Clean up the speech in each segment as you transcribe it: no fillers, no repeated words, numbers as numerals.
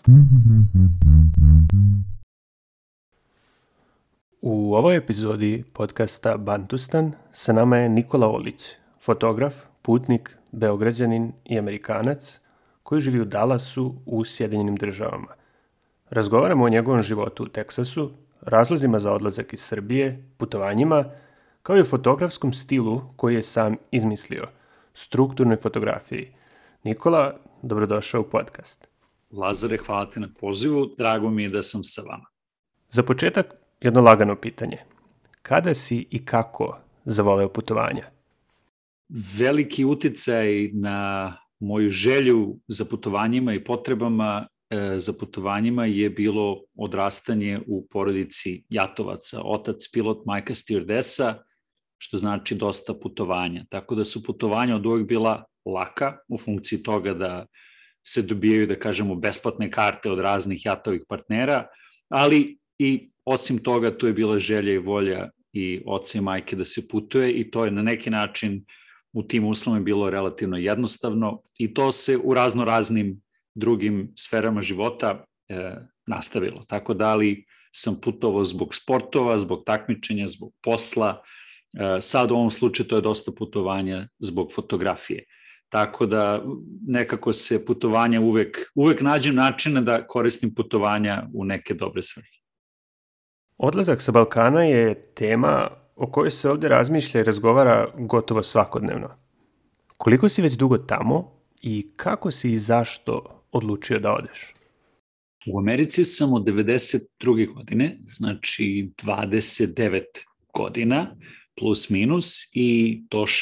U ovoj epizodi podcasta Bantustan sa nama je Nikola Olić, fotograf, putnik, Beograđanin i Amerikanac koji živi u Dallasu u Sjedinjenim Državama. Razgovaramo o njegovom životu u Teksasu, razlozima za odlazak iz Srbije, putovanjima, kao i o fotografskom stilu koji je sam izmislio, strukturnoj fotografiji. Nikola, dobrodošao u podcast. Lazare, hvala ti na pozivu, drago mi je da sam sa vama. Za početak, jedno lagano pitanje. Kada si i kako zavoleo putovanja? Veliki uticaj na moju želju za putovanjima i potrebama za putovanjima je bilo odrastanje u porodici jatovaca. Otac pilot, majka stewardesa, što znači dosta putovanja. Tako da su putovanja od uvek bila laka u funkciji toga da se dobijaju, da kažemo, besplatne karte od raznih jatovih partnera, ali i osim toga tu je bila želja i volja i oca i majke da se putuje i to je na neki način u tim uslovima bilo relativno jednostavno i to se u raznim drugim sferama života nastavilo. Tako da li sam putovao zbog sportova, zbog takmičenja, zbog posla, sad u ovom slučaju to je dosta putovanja zbog fotografije. Tako da nekako se putovanja uvek nađem načina da koristim putovanja u neke dobre svrhe. Odlazak sa Balkana je tema o kojoj se ovdje razmišlja i razgovara gotovo svakodnevno. Koliko si već dugo tamo i kako si i zašto odlučio da odeš? U Americi sam od 92. godine, znači 29 godina, plus minus, i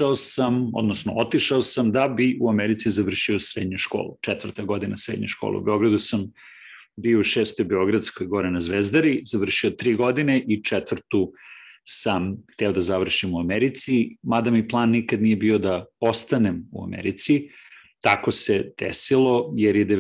otišao sam da bi u Americi završio srednju školu, 4. godina srednje škole. U Beogradu sam bio u 6. Beogradskoj gore na Zvezdari, završio 3 godine i 4. sam hteo da završim u Americi, mada mi plan nikad nije bio da ostanem u Americi. Tako se desilo, jer je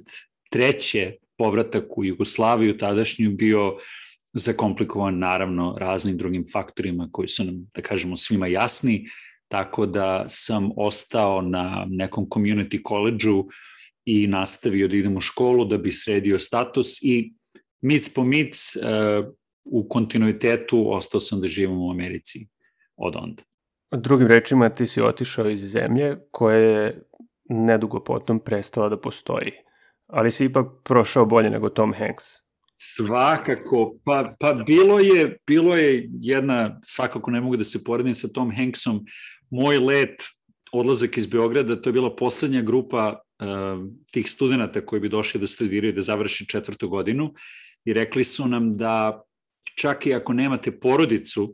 93. povratak u Jugoslaviju tadašnju bio zakomplikovan naravno raznim drugim faktorima koji su nam, da kažemo, svima jasni, tako da sam ostao na nekom community college-u i nastavio da idem u školu da bi sredio status i mic po mic u kontinuitetu ostao sam da živim u Americi od onda. Drugim rečima, ti si otišao iz zemlje koja je nedugo potom prestala da postoji, ali si ipak prošao bolje nego Tom Hanks. Svakako, pa bilo je jedna, svakako ne mogu da se poredim sa Tom Hanksom, moj let, odlazak iz Beograda, to je bila poslednja grupa tih studenta koji bi došli da studiraju, da završi 4. godinu i rekli su nam da čak i ako nemate porodicu,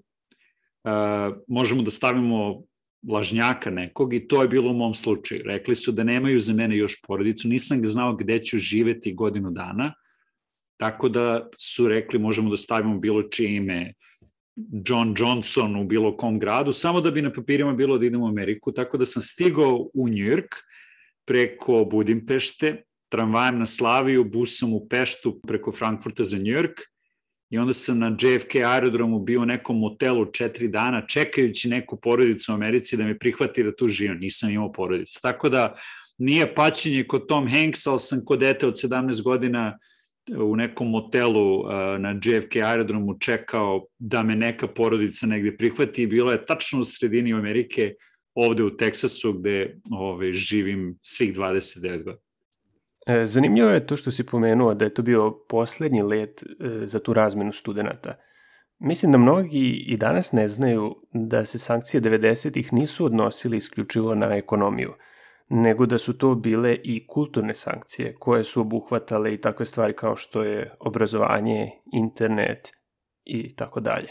možemo da stavimo lažnjaka nekog i to je bilo u mom slučaju. Rekli su da nemaju za mene još porodicu, nisam ga znao gde ću živeti godinu dana, tako da su rekli možemo da stavimo bilo čije ime, John Johnson u bilo kom gradu, samo da bi na papirima bilo da idem u Ameriku, tako da sam stigao u New York preko Budimpešte, tramvajem na Slaviju, busom u Peštu preko Frankfurta za New York i onda sam na JFK aerodromu bio u nekom motelu 4 dana čekajući neku porodicu u Americi da me prihvati da tu živim. Nisam imao porodicu. Tako da nije paćenje kod Tom Hanks, ali sam kod dete od 17 godina u nekom motelu na JFK aerodromu čekao da me neka porodica negde prihvati i bilo je tačno u sredini Amerike, ovde u Teksasu gde živim svih 29 godina. Zanimljivo je to što si pomenuo da je to bio poslednji let za tu razmenu studenta. Mislim da mnogi i danas ne znaju da se sankcije 90-ih nisu odnosili isključivo na ekonomiju, nego da su to bile i kulturne sankcije koje su obuhvatale i takve stvari kao što je obrazovanje, internet i tako dalje.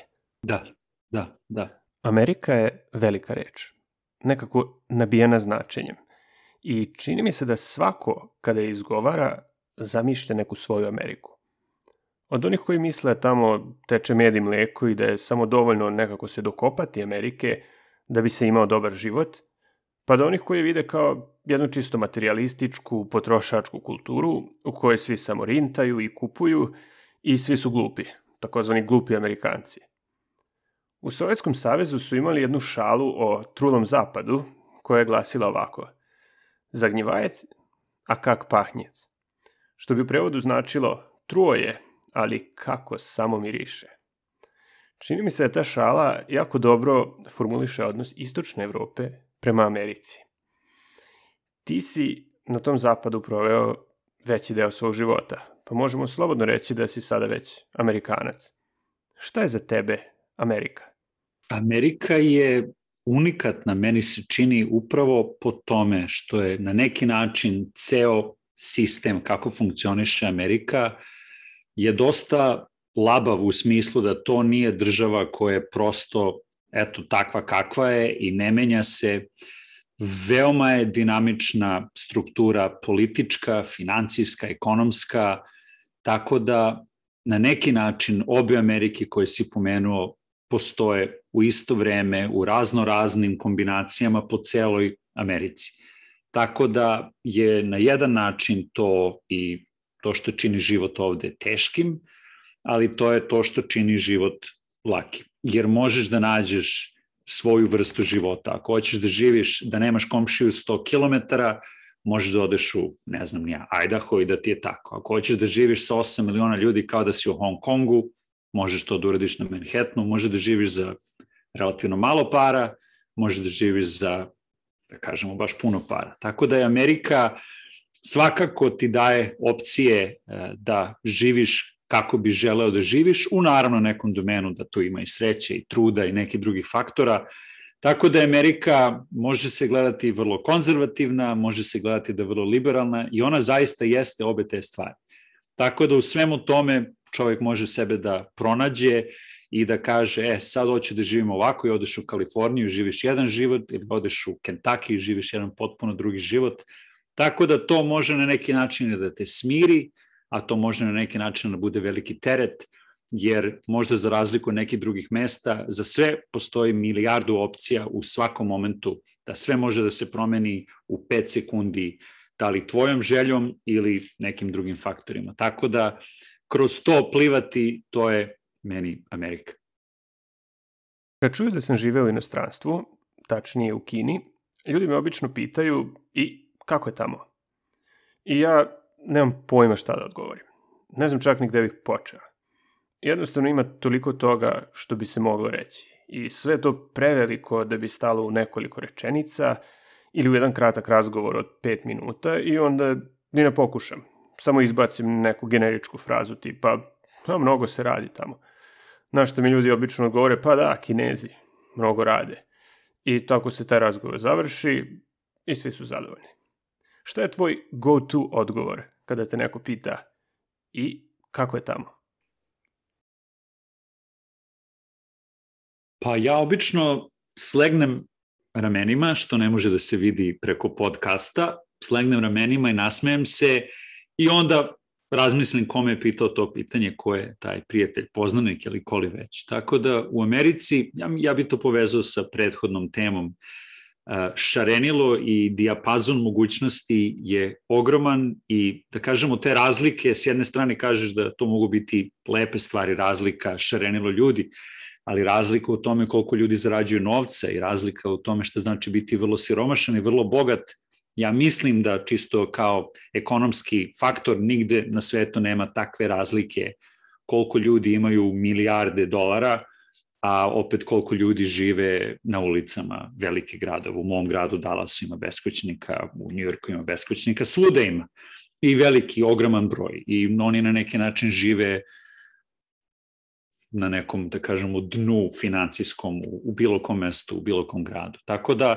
Da. Amerika je velika reč, nekako nabijena značenjem. I čini mi se da svako, kada je izgovara, zamišlja neku svoju Ameriku. Od onih koji misle tamo teče med i mleko i da je samo dovoljno nekako se dokopati Amerike da bi se imao dobar život, pa do onih koji vide kao jednu čisto materijalističku, potrošačku kulturu u kojoj svi samo rintaju i kupuju i svi su glupi, takozvani glupi Amerikanci. U Sovjetskom savezu su imali jednu šalu o trulom zapadu koja je glasila ovako: Zagnjevajec, a kak pahnjec. što bi u prevodu značilo truo je, ali kako samo miriše. Čini mi se da ta šala jako dobro formuliše odnos istočne Evrope prema Americi. Ti si na tom zapadu proveo veći deo svog života, pa možemo slobodno reći da si sada već Amerikanac. Šta je za tebe Amerika? Amerika je unikatna, meni se čini upravo po tome što je na neki način ceo sistem kako funkcioniše Amerika je dosta labav u smislu da to nije država koja je prosto eto takva kakva je i ne menja se. Veoma je dinamična struktura politička, financijska, ekonomska, tako da na neki način obe Amerike koje si pomenuo postoje u isto vreme u raznoraznim kombinacijama po celoj Americi. Tako da je na jedan način to i to što čini život ovde teškim, ali to je to što čini život lakim. Jer možeš da nađeš svoju vrstu života. Ako hoćeš da živiš, da nemaš komšiju 100 km, možeš da odeš u, ne znam nija, Idaho i da ti je tako. Ako hoćeš da živiš sa 8 miliona ljudi kao da si u Hong Kongu, možeš to da uradiš na Manhattanu, možeš da živiš za relativno malo para, možeš da živiš za, da kažemo, baš puno para. Tako da je Amerika svakako ti daje opcije da živiš kako bi želeo da živiš, u naravno nekom domenu da tu ima i sreće i truda i nekih drugih faktora. Tako da Amerika može se gledati vrlo konzervativna, može se gledati da je vrlo liberalna i ona zaista jeste obe te stvari. Tako da u svemu tome čovjek može sebe da pronađe i da kaže, sad hoću da živim ovako i odeš u Kaliforniju, živiš jedan život, ili odeš u Kentucky i živiš jedan potpuno drugi život. Tako da to može na neki način da te smiri, a to može na neki način da bude veliki teret, jer možda za razliku od nekih drugih mesta, za sve postoji milijardu opcija u svakom momentu, da sve može da se promeni u 5 sekundi, da li tvojom željom ili nekim drugim faktorima. Tako da kroz to plivati, to je meni Amerika. Kad čuju da sam živeo u inostranstvu, tačnije u Kini, ljudi me obično pitaju i kako je tamo? I ja nemam pojma šta da odgovorim. Ne znam čak ni gde bih počeo. Jednostavno ima toliko toga što bi se moglo reći. I sve to preveliko da bi stalo u nekoliko rečenica ili u jedan kratak razgovor od 5 minuta i onda ni ne pokušam. Samo izbacim neku generičku frazu tipa mnogo se radi tamo. Na što mi ljudi obično odgovore pa da, Kinezi, mnogo rade. I tako se taj razgovor završi i svi su zadovoljni. Šta je tvoj go-to odgovor kada te neko pita i kako je tamo? Pa ja obično slegnem ramenima, što ne može da se vidi preko podcasta, slegnem ramenima i nasmejem se i onda razmislim kome je pitao to pitanje, ko je taj prijatelj, poznanik ili koli već. Tako da u Americi, ja bi to povezao sa prethodnom temom, šarenilo i dijapazon mogućnosti je ogroman i da kažemo te razlike, s jedne strane kažeš da to mogu biti lepe stvari, razlika, šarenilo ljudi, ali razlika u tome koliko ljudi zarađuju novca i razlika u tome što znači biti vrlo siromašan i vrlo bogat. Ja mislim da čisto kao ekonomski faktor nigde na svetu nema takve razlike koliko ljudi imaju milijarde dolara, a opet koliko ljudi žive na ulicama velikih gradova. U mom gradu Dallasu ima beskućnika, u Njujorku ima beskućnika, svuda ima. I veliki, ogroman broj. I oni na neki način žive na nekom, da kažemo, dnu financijskom u bilo kom mestu, u bilo kom gradu. Tako da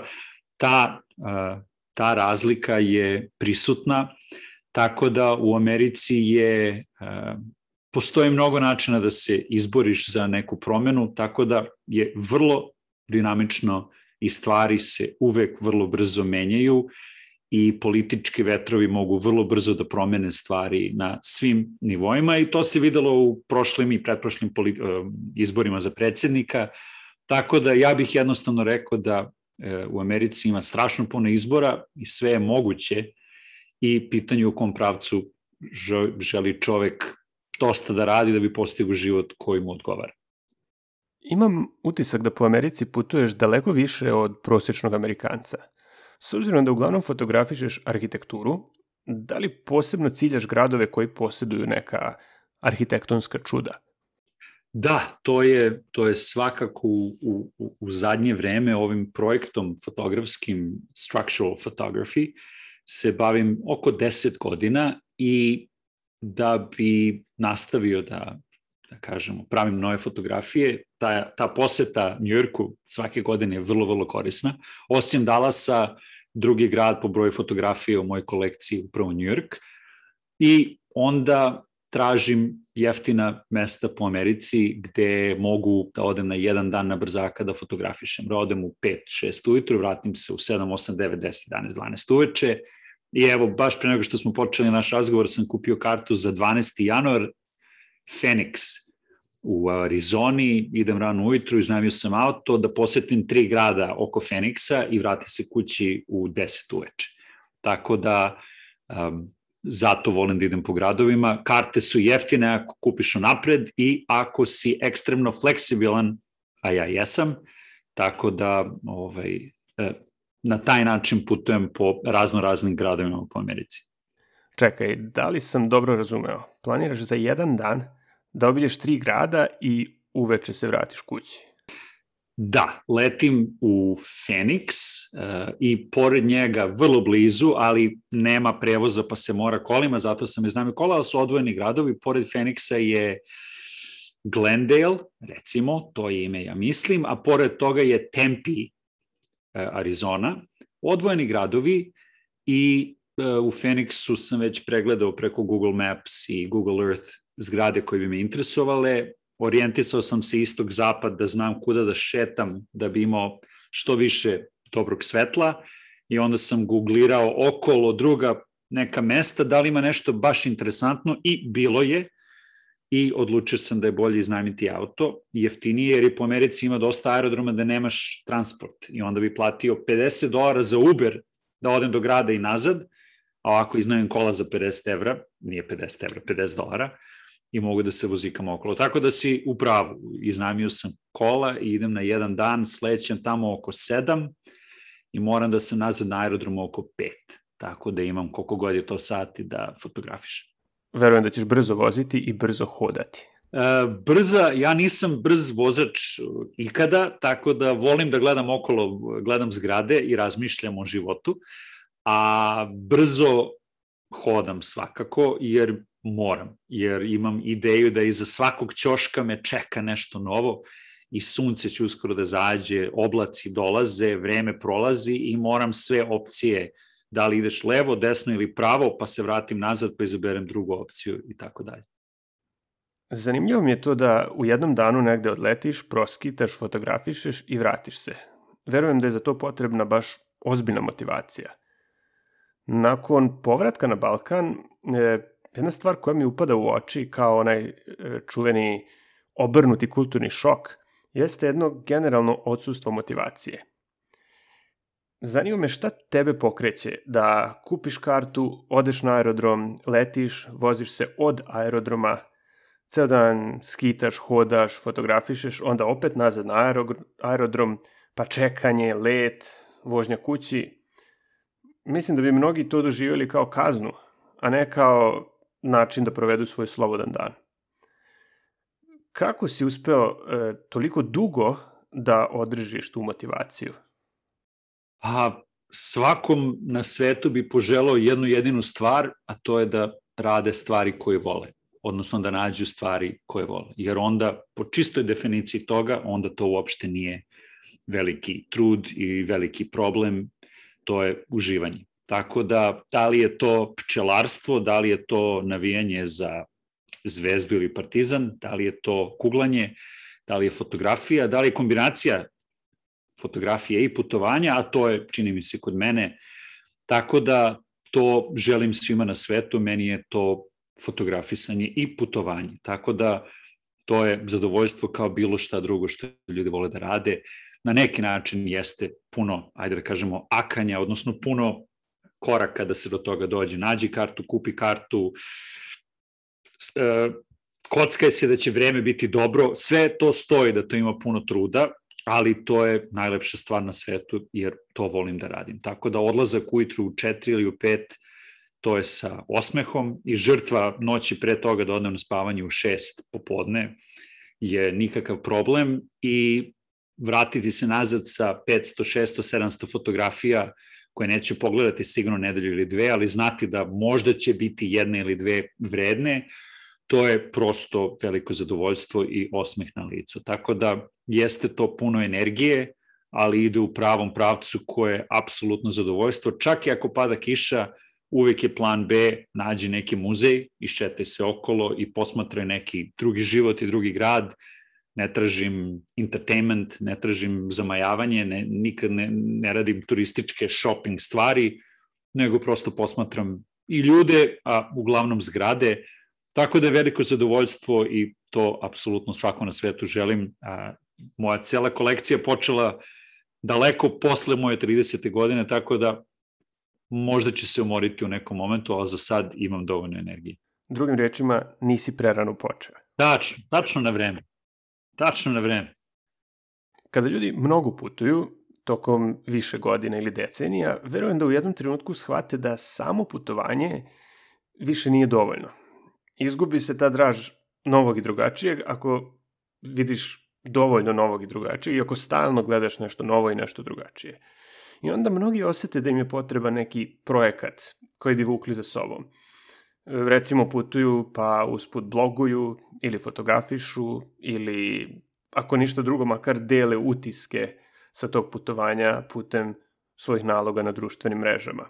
ta razlika je prisutna, tako da u Americi postoji mnogo načina da se izboriš za neku promenu, tako da je vrlo dinamično i stvari se uvek vrlo brzo menjaju i politički vetrovi mogu vrlo brzo da promene stvari na svim nivoima i to se videlo u prošlim i pretprošlim izborima za predsjednika, tako da ja bih jednostavno rekao da u Americi ima strašno puno izbora i sve je moguće i pitanje u kom pravcu želi čovek dosta da radi da bi postigao život koji mu odgovara. Imam utisak da po Americi putuješ daleko više od prosječnog Amerikanca. S obzirom da uglavnom fotografišeš arhitekturu, da li posebno ciljaš gradove koji posjeduju neka arhitektonska čuda? Da, to je svakako u zadnje vreme ovim projektom fotografskim structural photography se bavim oko 10 godina i da bi nastavio da kažemo, pravim nove fotografije, ta poseta Njujorku svake godine je vrlo, vrlo korisna. Osim Dallasa, drugi grad po broju fotografije u mojoj kolekciji upravo Njujork. I onda tražim jeftina mesta po Americi gde mogu da odem na jedan dan na brzaka da fotografišem. Da odem u 5-6 ujutru, vratim se u 7, 8, 9, 10, 11, 12 uveče. I evo, baš pre nego što smo počeli naš razgovor, sam kupio kartu za 12. januar, Phoenix u Arizoni, idem rano ujutru, iznajmio sam auto da posetim 3 grada oko Phoenixa i vratim se kući u 10 uveče. Tako da zato volim da idem po gradovima. Karte su jeftine ako kupiš napred i ako si ekstremno fleksibilan, a ja jesam, tako da na taj način putujem po raznim gradovima po Americi. Čekaj, da li sam dobro razumeo? Planiraš za jedan dan da obiđeš 3 grada i uveče se vratiš kući? Da, letim u Phoenix i pored njega vrlo blizu, ali nema prevoza pa se mora kolima, zato sam iznajmio kola, ali su odvojeni gradovi. Pored Phoenixa je Glendale, recimo, to je ime ja mislim, a pored toga je Tempe, Arizona, odvojeni gradovi i u Phoenixu sam već pregledao preko Google Maps i Google Earth zgrade koje bi me interesovale. Orijentisao sam se istok-zapad da znam kuda da šetam da bi imao što više dobrog svetla i onda sam googlirao okolo druga neka mesta, da li ima nešto baš interesantno i bilo je i odlučio sam da je bolje iznajmiti auto, jeftinije jer i po Americi ima dosta aerodroma da nemaš transport i onda bi platio $50 za Uber da odem do grada i nazad, a ovako iznajmim kola za 50 evra, nije 50 evra, $50, i mogu da se vozikam okolo. Tako da si u pravu, iznajmio sam kola i idem na jedan dan, slećem tamo oko 7 i moram da sam nazad na aerodromu oko 5, tako da imam koliko god je to sati da fotografišem. Verujem da ćeš brzo voziti i brzo hodati. Ja nisam brz vozač ikada, tako da volim da gledam okolo, gledam zgrade i razmišljam o životu, a brzo hodam svakako jer moram, jer imam ideju da iza svakog ćoška me čeka nešto novo i sunce će uskoro da zađe, oblaci dolaze, vreme prolazi i moram sve opcije, da li ideš levo, desno ili pravo, pa se vratim nazad pa izaberem drugu opciju i tako dalje. Zanimljivo mi je to da u jednom danu negde odletiš, proskitaš, fotografišeš i vratiš se. Verujem da je za to potrebna baš ozbiljna motivacija. Nakon povratka na Balkan, jedna stvar koja mi upada u oči kao onaj čuveni obrnuti kulturni šok jeste jedno generalno odsustvo motivacije. Zanima me šta tebe pokreće da kupiš kartu, odeš na aerodrom, letiš, voziš se od aerodroma, ceo dan skitaš, hodaš, fotografišeš, onda opet nazad na aerodrom, pa čekanje, let, vožnja kući. Mislim da bi mnogi to doživjeli kao kaznu, a ne kao način da provedu svoj slobodan dan. Kako si uspeo toliko dugo da održiš tu motivaciju? Svakom na svetu bi poželao jednu jedinu stvar, a to je da rade stvari koje vole, odnosno da nađu stvari koje vole. Jer onda, po čistoj definiciji toga, onda to uopšte nije veliki trud i veliki problem, to je uživanje. Tako da li je to pčelarstvo, da li je to navijanje za Zvezdu ili Partizan, da li je to kuglanje, da li je fotografija, da li je kombinacija fotografije i putovanja, a to je, čini mi se, kod mene. Tako da to želim svima na svetu, meni je to fotografisanje i putovanje. Tako da to je zadovoljstvo kao bilo šta drugo što ljudi vole da rade. Na neki način jeste puno, ajde da kažemo, akanja, odnosno puno koraka da se do toga dođe. Nađi kartu, kupi kartu, kockaj se da će vreme biti dobro. Sve to stoji da to ima puno truda, ali to je najlepša stvar na svetu jer to volim da radim. Tako da odlazak ujutru u 4 ili u 5, to je sa osmehom i žrtva noći pre toga da odnem na spavanje u 6 popodne je nikakav problem i vratiti se nazad sa 500, 600, 700 fotografija koje neću pogledati sigurno nedelju ili dve, ali znati da možda će biti jedna ili dve vredne, to je prosto veliko zadovoljstvo i osmeh na licu. Tako da jeste to puno energije, ali ide u pravom pravcu koje je apsolutno zadovoljstvo. Čak i ako pada kiša, uvek je plan B, nađi neki muzej, išetaj se okolo i posmatraj neki drugi život i drugi grad. Ne tražim entertainment, ne tražim zamajavanje, nikad ne radim turističke shopping stvari, nego prosto posmatram i ljude, a uglavnom zgrade. Tako da je veliko zadovoljstvo i to apsolutno svako na svetu želim. Moja cela kolekcija počela daleko posle moje 30. godine, tako da možda će se umoriti u nekom momentu, ali za sad imam dovoljno energije. Drugim rečima, nisi prerano počeo. Tačno na vreme. Tačno na vreme. Kada ljudi mnogo putuju, tokom više godina ili decenija, verujem da u jednom trenutku shvate da samo putovanje više nije dovoljno. Izgubi se ta draž novog i drugačijeg ako vidiš dovoljno novog i drugačijeg i ako stalno gledaš nešto novo i nešto drugačije. I onda mnogi osete da im je potreba neki projekat koji bi vukli za sobom. Recimo putuju pa usput bloguju ili fotografišu ili ako ništa drugo makar dele utiske sa tog putovanja putem svojih naloga na društvenim mrežama.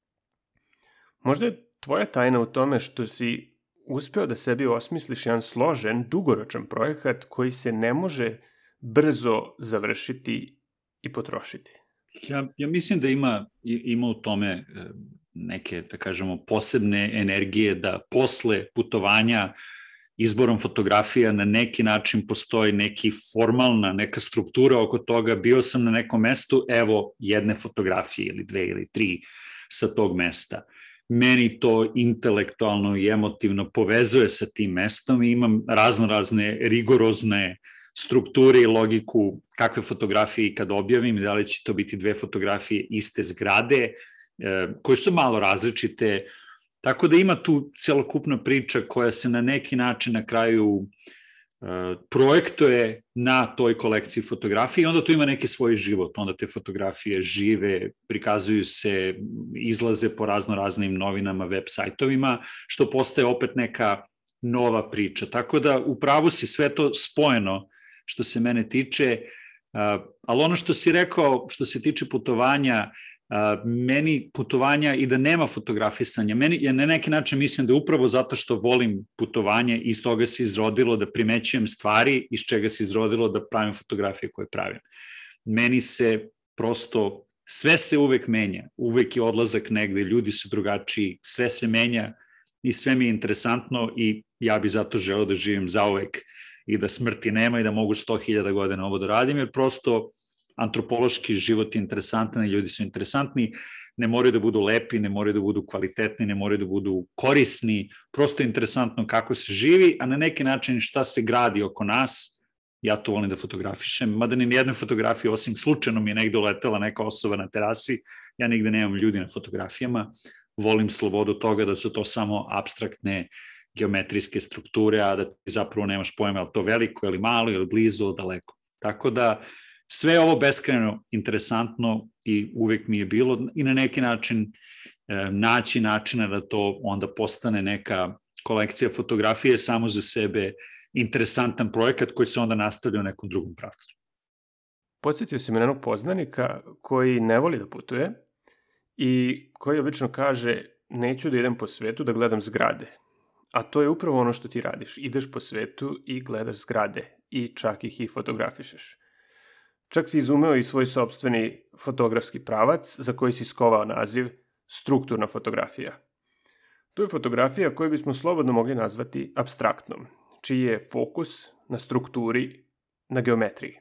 Možda je tvoja tajna u tome što si uspeo da sebi osmisliš jedan složen, dugoročan projekat koji se ne može brzo završiti i potrošiti. Ja mislim da ima u tome neke, da kažemo, posebne energije da posle putovanja izborom fotografija na neki način postoji neki formalna, neka struktura oko toga. Bio sam na nekom mestu, evo jedne fotografije ili 2 ili 3 sa tog mesta. Meni to intelektualno i emotivno povezuje sa tim mestom i imam razne rigorozne strukture i logiku kakve fotografije i kad objavim, da li će to biti 2 fotografije iste zgrade, koje su malo različite. Tako da ima tu celokupna priča koja se na neki način na kraju projektuje na toj kolekciji fotografije i onda tu ima neki svoj život. Onda te fotografije žive, prikazuju se, izlaze po raznim novinama, web sajtovima, što postaje opet neka nova priča. Tako da upravo si sve to spojeno što se mene tiče, ali ono što si rekao što se tiče putovanja, meni putovanja i da nema fotografisanja, ja na neki način mislim da upravo zato što volim putovanje, iz toga se izrodilo da primećujem stvari, iz čega se izrodilo da pravim fotografije koje pravim. Meni se prosto, sve se uvek menja, uvek je odlazak negde, ljudi su drugačiji, sve se menja i sve mi je interesantno i ja bi zato želeo da živim zauvek i da smrti nema i da mogu 100.000 godina ovo da radim, jer prosto antropološki život je interesantan i ljudi su interesantni, ne moraju da budu lepi, ne moraju da budu kvalitetni, ne moraju da budu korisni, prosto je interesantno kako se živi, a na neki način šta se gradi oko nas, ja to volim da fotografišem, mada ni jedne fotografije, osim slučajno mi je negde uletela neka osoba na terasi, ja nigde nemam ljudi na fotografijama, volim slobodu toga da su to samo apstraktne geometrijske strukture, a da ti zapravo nemaš pojma je li to veliko ili malo ili blizu ili daleko. Tako da sve je ovo beskrajno interesantno i uvek mi je bilo i na neki način naći načina da to onda postane neka kolekcija fotografije samo za sebe, interesantan projekat koji se onda nastavlja u nekom drugom pravcu. Podsjetio si me na jednog poznanika koji ne voli da putuje i koji obično kaže neću da idem po svetu da gledam zgrade. A to je upravo ono što ti radiš. Ideš po svetu i gledaš zgrade i čak ih i fotografišeš. Čak si izumeo i svoj sopstveni fotografski pravac za koji si skovao naziv strukturna fotografija. To je fotografija koju bismo slobodno mogli nazvati apstraktnom, čiji je fokus na strukturi, na geometriji.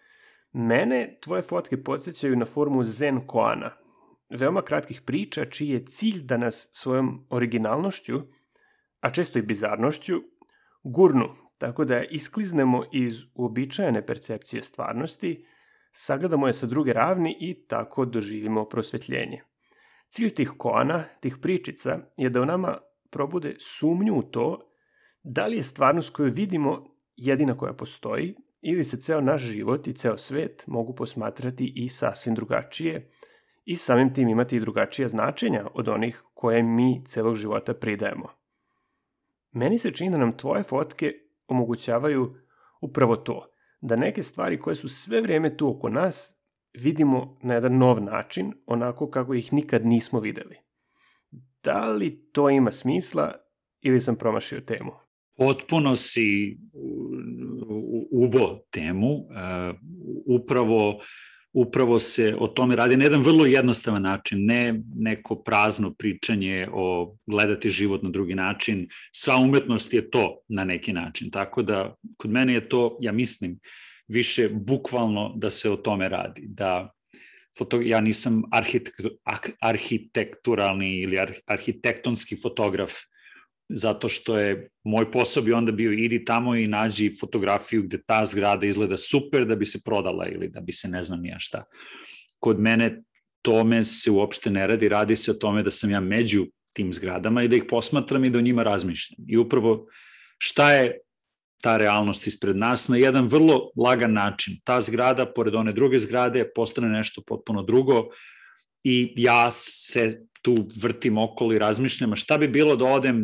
Mene tvoje fotke podsjećaju na formu zen koana, veoma kratkih priča čiji je cilj da nas svojom originalnošću, a često i bizarnošću, gurnu, tako da iskliznemo iz uobičajene percepcije stvarnosti, sagledamo je sa druge ravni i tako doživimo prosvetljenje. Cilj tih koana, tih pričica, je da u nama probude sumnju u to da li je stvarnost koju vidimo jedina koja postoji ili se ceo naš život i ceo svet mogu posmatrati i sasvim drugačije i samim tim imati i drugačija značenja od onih koje mi celog života pridajemo. Meni se čini da nam tvoje fotke omogućavaju upravo to, da neke stvari koje su sve vrijeme tu oko nas vidimo na jedan nov način, onako kako ih nikad nismo videli. Da li to ima smisla ili sam promašio temu? Potpuno si ubo temu, upravo se o tome radi na jedan vrlo jednostavan način, ne neko prazno pričanje o gledati život na drugi način. Sva umetnost je to na neki način, tako da kod mene je to, ja mislim, više bukvalno da se o tome radi. Ja nisam arhitekturalni ili arhitektonski fotograf, zato što je moj posao bi onda bio idi tamo i nađi fotografiju gde ta zgrada izgleda super da bi se prodala ili da bi se ne znam nija šta. Kod mene tome se uopšte ne radi, radi se o tome da sam ja među tim zgradama i da ih posmatram i da o njima razmišljam. I upravo šta je ta realnost ispred nas na jedan vrlo lagan način. Ta zgrada, pored one druge zgrade, postane nešto potpuno drugo i ja se tu vrtim okolo i razmišljam, a šta bi bilo da odem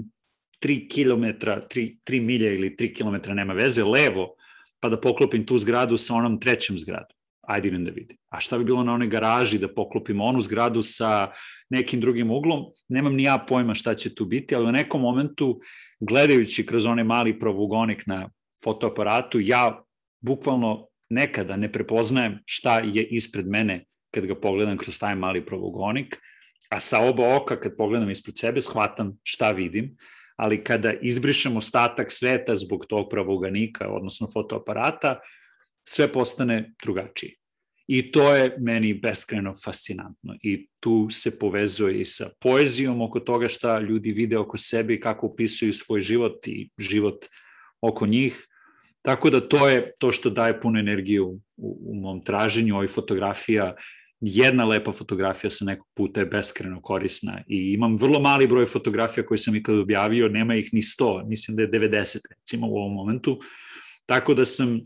3 milje ili 3 kilometra, nema veze, levo, pa da poklopim tu zgradu sa onom trećom zgradom. Ajde idem da vidim. A šta bi bilo na onoj garaži da poklopim onu zgradu sa nekim drugim uglom? Nemam ni ja pojma šta će tu biti, ali u nekom momentu, gledajući kroz onaj mali provugonik na fotoaparatu, ja bukvalno nekada ne prepoznajem šta je ispred mene kad ga pogledam kroz taj mali provugonik, a sa oba oka kad pogledam ispred sebe shvatam šta vidim, ali kada izbrišem ostatak sveta zbog tog pravoganika, odnosno fotoaparata, sve postane drugačije. I to je meni beskrajno fascinantno. I tu se povezuje i sa poezijom oko toga šta ljudi vide oko sebe i kako opisuju svoj život i život oko njih. Tako da to je to što daje puno energiju u mom traženju. Ovih fotografija, jedna lepa fotografija sa nekog puta je beskrajno korisna i imam vrlo mali broj fotografija koje sam ikad objavio, nema ih ni 100, mislim da je 90 recimo u ovom momentu, tako da sam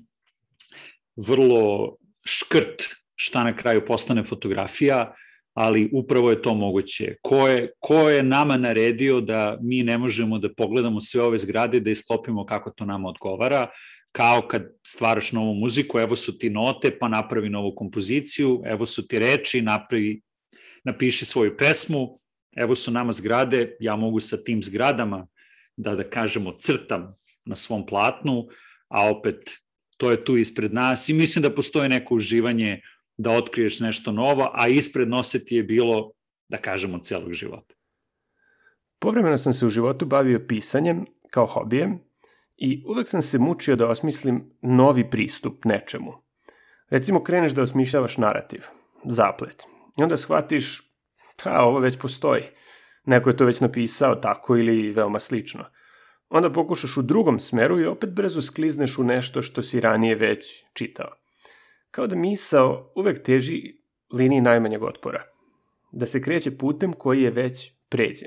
vrlo škrt šta na kraju postane fotografija, ali upravo je to moguće. Ko je nama naredio da mi ne možemo da pogledamo sve ove zgrade, da isklopimo kako to nama odgovara, kao kad stvaraš novu muziku, evo su ti note, pa napravi novu kompoziciju, evo su ti reči, napiši svoju pesmu, evo su nama zgrade, ja mogu sa tim zgradama da kažemo crtam na svom platnu, a opet to je tu ispred nas i mislim da postoji neko uživanje da otkriješ nešto novo, a ispred nose ti je bilo, da kažemo, celog života. Povremeno sam se u životu bavio pisanjem kao hobijem i uvek sam se mučio da osmislim novi pristup nečemu. Recimo, kreneš da osmišljavaš narativ, zaplet, i onda shvatiš, pa ovo već postoji. Neko je to već napisao tako ili veoma slično. Onda pokušaš u drugom smeru i opet brzo sklizneš u nešto što si ranije već čitao. Kao da misao uvek teži liniji najmanjeg otpora. Da se kreće putem koji je već pređen.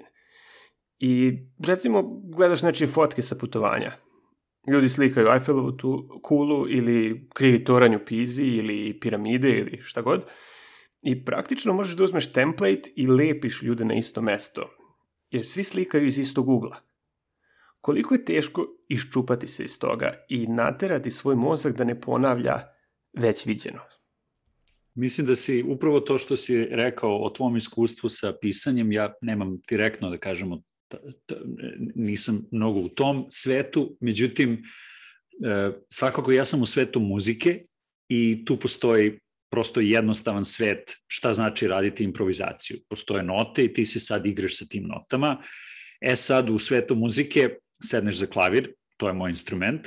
I recimo gledaš nečije fotke sa putovanja. Ljudi slikaju Eiffelovu kulu ili krivi toranj u Pizi ili piramide ili šta god. I praktično možeš da uzmeš template i lepiš ljude na isto mesto. Jer svi slikaju iz istog ugla. Koliko je teško iščupati se iz toga i naterati svoj mozak da ne ponavlja već viđeno? Mislim da si upravo to što si rekao o tvom iskustvu sa pisanjem, ja nemam direktno da kažemo, nisam mnogo u tom svetu, međutim, svakako ja sam u svetu muzike i tu postoji prosto jednostavan svet šta znači raditi improvizaciju. Postoje note i ti se sad igraš sa tim notama. Sad u svetu muzike sedneš za klavir, to je moj instrument,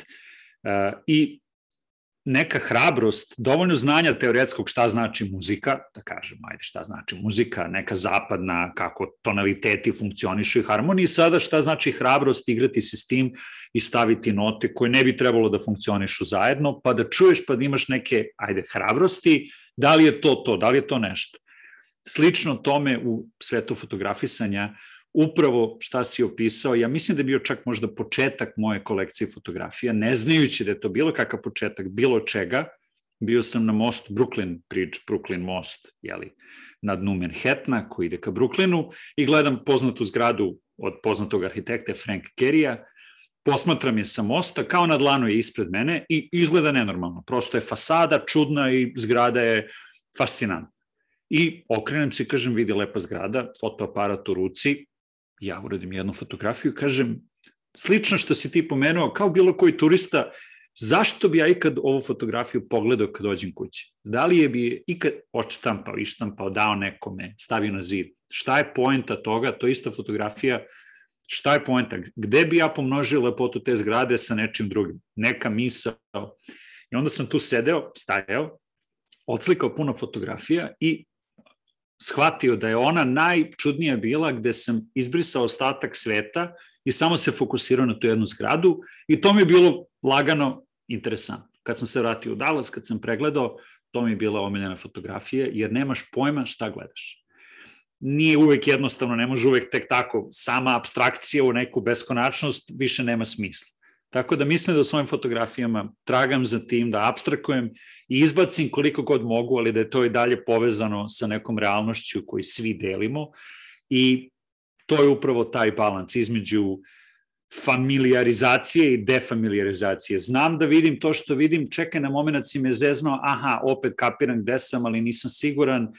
i neka hrabrost, dovoljno znanja teoretskog šta znači muzika, da kažem, ajde šta znači muzika, neka zapadna, kako tonaliteti funkcionišu i harmoniji, sada šta znači hrabrost, igrati se s tim i staviti note koje ne bi trebalo da funkcionišu zajedno, pa da čuješ, pa da imaš neke, ajde, hrabrosti, da li je to, da li je to nešto. slično tome u svetu fotografisanja, upravo šta si opisao, ja mislim da je bio čak možda početak moje kolekcije fotografija, ne znajući da je to bilo kakav početak, bilo čega. Bio sam na mostu Brooklyn Bridge, Brooklyn most, na dnu Manhattana, koji ide ka Brooklynu, i gledam poznatu zgradu od poznatog arhitekta Frank Gehryja, posmatram je sa mosta, kao na dlanu je ispred mene i izgleda nenormalno. Prosto je fasada čudna i zgrada je fascinantna. I okrenem se i kažem, vidi lepa zgrada, fotoaparat u ruci, ja uradim jednu fotografiju i kažem, slično što si ti pomenuo, kao bilo koji turista, zašto bi ja ikad ovu fotografiju pogledao kad dođem kući? Da li je bi ikad odštampao, ištampao, dao nekome, stavio na zid? Šta je poenta toga? To je ista fotografija. Šta je poenta? Gde bi ja pomnožio lepotu te zgrade sa nečim drugim? Neka misao. I onda sam tu sedeo, stajao, odslikao puno fotografija i shvatio da je ona najčudnija bila gde sam izbrisao ostatak sveta i samo se fokusirao na tu jednu zgradu i to mi je bilo lagano interesantno. Kad sam se vratio u Dallas, kad sam pregledao, to mi je bila omiljena fotografija, jer nemaš pojma šta gledaš. Nije uvek jednostavno, ne može uvek tek tako, sama apstrakcija u neku beskonačnost više nema smisla. Tako da mislim da u svojim fotografijama tragam za tim da apstrakujem i izbacim koliko god mogu, ali da je to i dalje povezano sa nekom realnošću koju svi delimo i to je upravo taj balans između familiarizacije i defamiliarizacije. Znam da vidim to što vidim, čekaj na moment si me zeznao, aha, opet kapiram gde sam, ali nisam siguran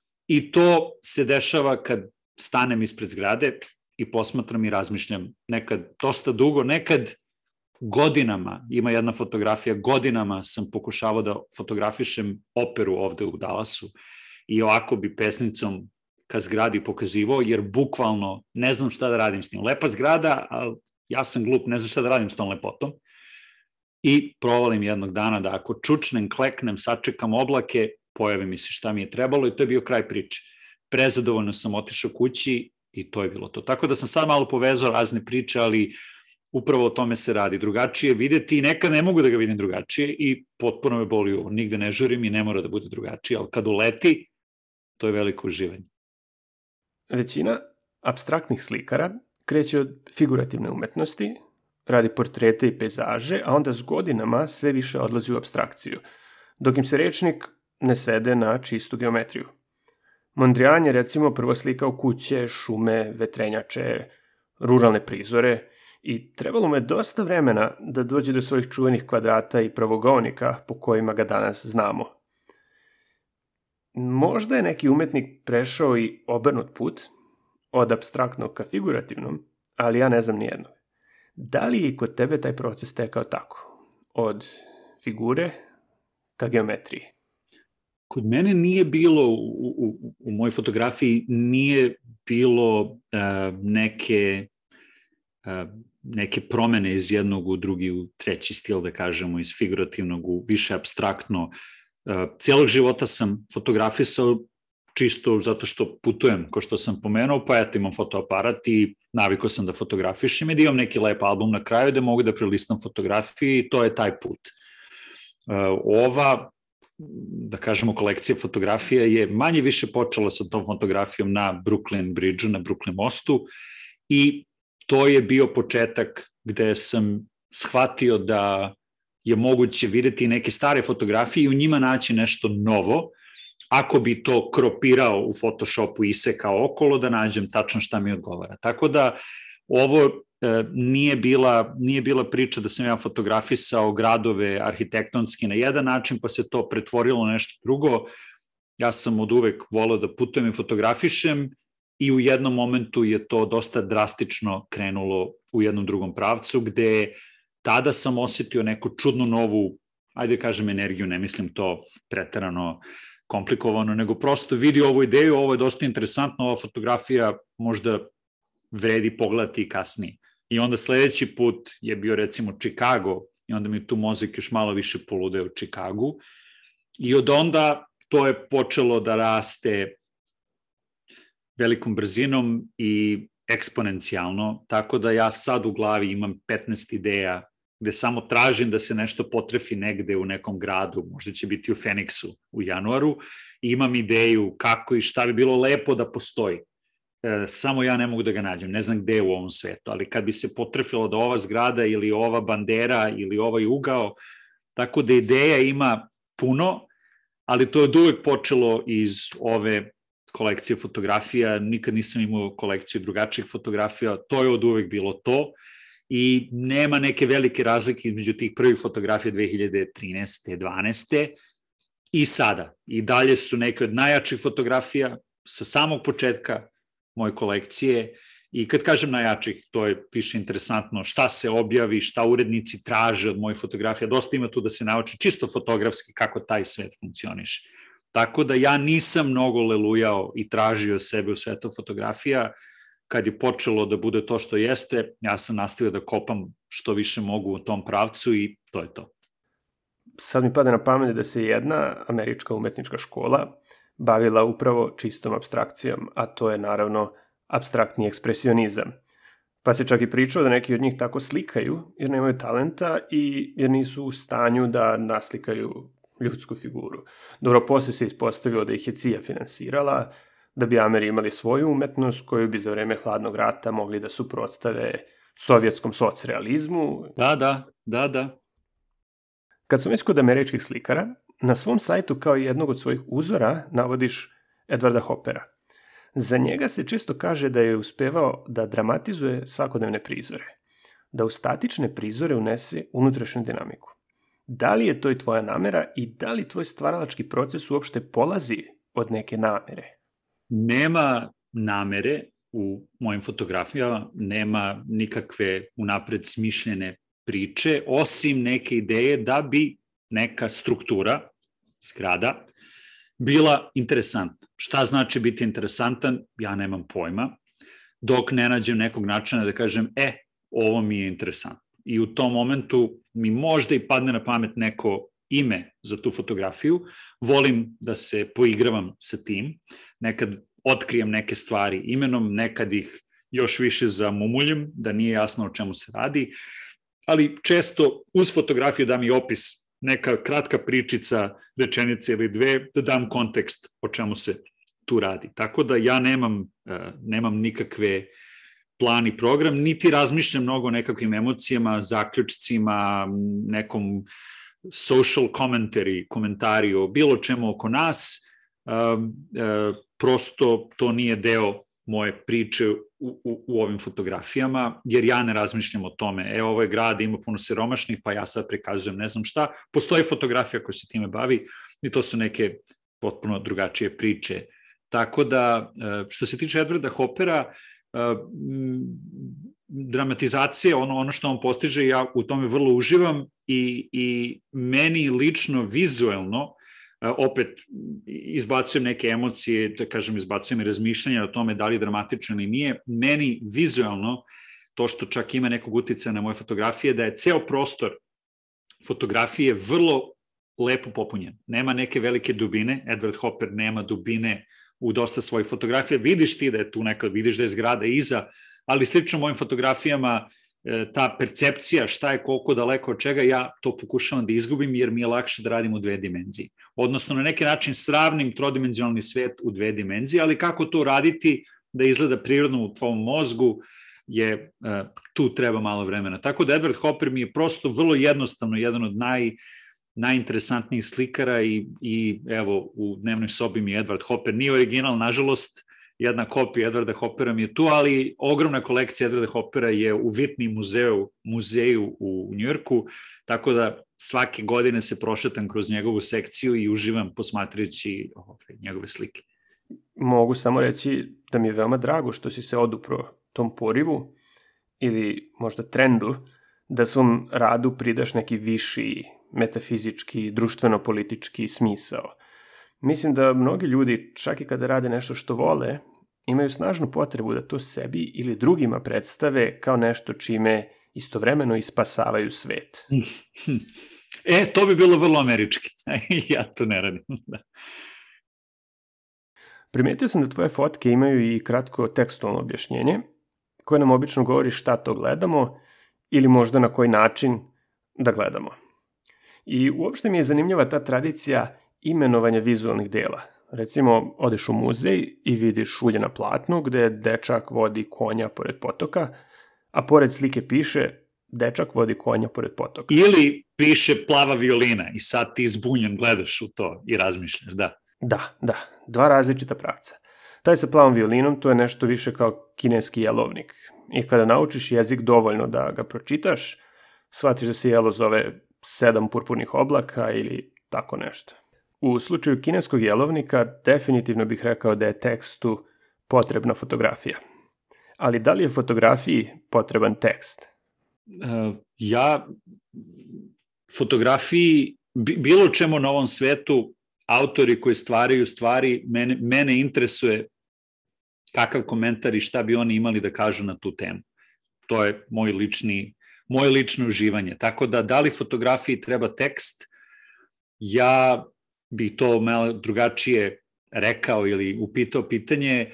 i to se dešava kad stanem ispred zgrade i posmatram i razmišljam nekad dosta dugo, nekad godinama, ima jedna fotografija, godinama sam pokušavao da fotografišem operu ovde u Dallasu i ovako bi pesnicom ka zgradi pokazivao, jer bukvalno ne znam šta da radim s njim. Lepa zgrada, ali ja sam glup, ne znam šta da radim s tom lepotom. I provalim jednog dana da ako čučnem, kleknem, sačekam oblake, pojavi mi se šta mi je trebalo i to je bio kraj priče. Prezadovoljno sam otišao kući i to je bilo to. Tako da sam sad malo povezao razne priče, ali upravo o tome se radi. Drugačije videti i nekad ne mogu da ga vidim drugačije i potpuno me boli ovo. Nigde ne žurim i ne mora da bude drugačije, ali kad uleti, to je veliko uživanje. Većina apstraktnih slikara kreće od figurativne umetnosti, radi portrete i pejzaže, a onda s godinama sve više odlazi u apstrakciju, dok im se rečnik ne svede na čistu geometriju. Mondrian je recimo prvo slikao kuće, šume, vetrenjače, ruralne prizore i trebalo mu je dosta vremena da dođe do svojih čuvenih kvadrata i pravogonika po kojima ga danas znamo. Možda je neki umetnik prešao i obrnut put, od apstraktnog ka figurativnom, ali ja ne znam nijednog. Da li je kod tebe taj proces tekao tako? Od figure ka geometriji? Kod mene nije bilo, u mojoj fotografiji nije bilo neke promene iz jednog u drugi, u treći stil, da kažemo, iz figurativnog u više apstraktno. Cijelog života sam fotografisao čisto zato što putujem, ko što sam pomenuo, pa eto imam fotoaparat i navikao sam da fotografišem i da imam neki lep album na kraju da mogu da prelistam fotografije i to je taj put. Ova, da kažemo, kolekcija fotografija je manje više počela sa tom fotografijom na Brooklyn Bridge-u, na Brooklyn mostu i to je bio početak gde sam shvatio da je moguće videti neke stare fotografije i u njima naći nešto novo, ako bi to kropirao u Photoshopu i isekao okolo, da nađem tačno šta mi odgovara. Tako da ovo nije bila priča da sam ja fotografisao gradove arhitektonski na jedan način, pa se to pretvorilo nešto drugo. Ja sam od uvek voleo da putujem i fotografišem i u jednom momentu je to dosta drastično krenulo u jednom drugom pravcu, gde tada sam osetio neku čudnu novu, ajde kažem, energiju, ne mislim to preterano komplikovano, nego prosto vidi ovu ideju, ovo je dosta interesantno, ova fotografija možda vredi pogledati i kasnije. I onda sledeći put je bio recimo Chicago i onda mi tu mozak još malo više poludeo u Chicagu i od onda to je počelo da raste velikom brzinom i eksponencijalno, tako da ja sad u glavi imam 15 ideja gde samo tražim da se nešto potrefi negde u nekom gradu, možda će biti u Feniksu u januaru, i imam ideju kako i šta bi bilo lepo da postoji. Samo ja ne mogu da ga nađem, ne znam gde je u ovom svetu, ali kad bi se potrefilo da ova zgrada ili ova bandera ili ovaj ugao, tako da ideja ima puno, ali to je od uvek počelo iz ove kolekcije fotografija, nikad nisam imao kolekciju drugačijih fotografija, to je od uvek bilo to i nema neke velike razlike između tih prvih fotografija 2013. 12. i sada. I dalje su neke od najjačih fotografija sa samog početka moje kolekcije i kad kažem najjačih, to je više interesantno šta se objavi, šta urednici traže od mojih fotografija, dosta ima tu da se nauči čisto fotografski kako taj svet funkcioniše. Tako da ja nisam mnogo lelujao i tražio sebe u svetu fotografija. Kad je počelo da bude to što jeste, ja sam nastavio da kopam što više mogu u tom pravcu i to je to. Sad mi pada na pamet da se jedna američka umetnička škola bavila upravo čistom apstrakcijom, a to je naravno apstraktni ekspresionizam. Pa se čak i pričalo da neki od njih tako slikaju jer nemaju talenta i jer nisu u stanju da naslikaju ljudsku figuru. Dobro, posle se ispostavilo da ih je CIA finansirala, da bi Ameri imali svoju umetnost koju bi za vreme hladnog rata mogli da suprotstave sovjetskom socrealizmu. Da. Kad sam već kod američkih slikara, na svom sajtu kao jednog od svojih uzora navodiš Edwarda Hoppera. Za njega se često kaže da je uspevao da dramatizuje svakodnevne prizore, da u statične prizore unese unutrašnju dinamiku. Da li je to i tvoja namera i da li tvoj stvaralački proces uopšte polazi od neke namere? Nema namere u mojim fotografijama, nema nikakve unapred smišljene priče, osim neke ideje da bi neka struktura, zgrada, bila interesantna. Šta znači biti interesantan? Ja nemam pojma, dok ne nađem nekog načina da kažem, ovo mi je interesantno. I u tom momentu mi možda i padne na pamet neko ime za tu fotografiju. Volim da se poigravam sa tim. Nekad otkrijem neke stvari imenom, nekad ih još više zamumuljem, da nije jasno o čemu se radi. Ali često uz fotografiju dam i opis, neka kratka pričica, rečenica ili dve, da dam kontekst o čemu se tu radi. Tako da ja nemam nikakve plan i program, niti razmišljam mnogo o nekakvim emocijama, zaključcima, nekom social komentari o bilo čemu oko nas. Prosto to nije deo moje priče u ovim fotografijama, jer ja ne razmišljam o tome. Ovo je grad, ima puno siromašnih, pa ja sad prikazujem ne znam šta. Postoji fotografija koja se time bavi i to su neke potpuno drugačije priče. Tako da, što se tiče Edwarda Hoppera, dramatizacija, ono što on postiže, ja u tome vrlo uživam i meni lično vizuelno, opet izbacujem neke emocije, da kažem izbacujem i razmišljanja o tome da li je dramatično ili nije, meni vizuelno to što čak ima nekog uticaja na moje fotografije, da je ceo prostor fotografije vrlo lepo popunjen. Nema neke velike dubine, Edward Hopper nema dubine u dosta svojih fotografija, vidiš ti da je tu nekad, vidiš da je zgrada iza, ali slično mojim fotografijama ta percepcija šta je koliko daleko od čega, ja to pokušavam da izgubim jer mi je lakše da radim u dve dimenzije. Odnosno na neki način sravnim trodimenzionalni svet u dve dimenzije, ali kako to raditi da izgleda prirodno u tvom mozgu je tu treba malo vremena. Tako da Edward Hopper mi je prosto vrlo jednostavno jedan od najinteresantnijih slikara i evo u dnevnoj sobi mi je Edward Hopper. Nije original, nažalost, jedna kopija Edwarda Hoppera mi je tu, ali ogromna kolekcija Edwarda Hoppera je u Whitney muzeju u Njujorku, tako da svake godine se prošetam kroz njegovu sekciju i uživam posmatrajući njegove slike. Mogu samo reći da mi je veoma drago što si se odupro tom porivu ili možda trendu da svom radu pridaš neki viši metafizički, društveno-politički smisao. Mislim da mnogi ljudi, čak i kada rade nešto što vole, imaju snažnu potrebu da to sebi ili drugima predstave kao nešto čime istovremeno ispasavaju svet. To bi bilo vrlo američki. Ja to ne radim. Primetio sam da tvoje fotke imaju i kratko tekstualno objašnjenje, koje nam obično govori šta to gledamo ili možda na koji način da gledamo. I uopšte mi je zanimljiva ta tradicija imenovanja vizualnih dela. Recimo, odeš u muzej i vidiš ulje na platnu gde dečak vodi konja pored potoka, a pored slike piše dečak vodi konja pored potoka. Ili piše plava violina i sad ti zbunjen gledaš u to i razmišljaš, da. Da, dva različita pravca. Taj sa plavom violinom to je nešto više kao kineski jelovnik. I kada naučiš jezik dovoljno da ga pročitaš, shvatiš da se jelo zove 7 purpurnih oblaka ili tako nešto. U slučaju kineskog jelovnika definitivno bih rekao da je tekstu potrebna fotografija. Ali da li je fotografiji potreban tekst? Ja fotografiji, bilo čemu na ovom svetu, autori koji stvaraju stvari, mene interesuje kakav komentar i šta bi oni imali da kažu na tu temu. To je moje lično uživanje. Tako da li fotografiji treba tekst, ja bih to malo drugačije rekao ili upitao pitanje,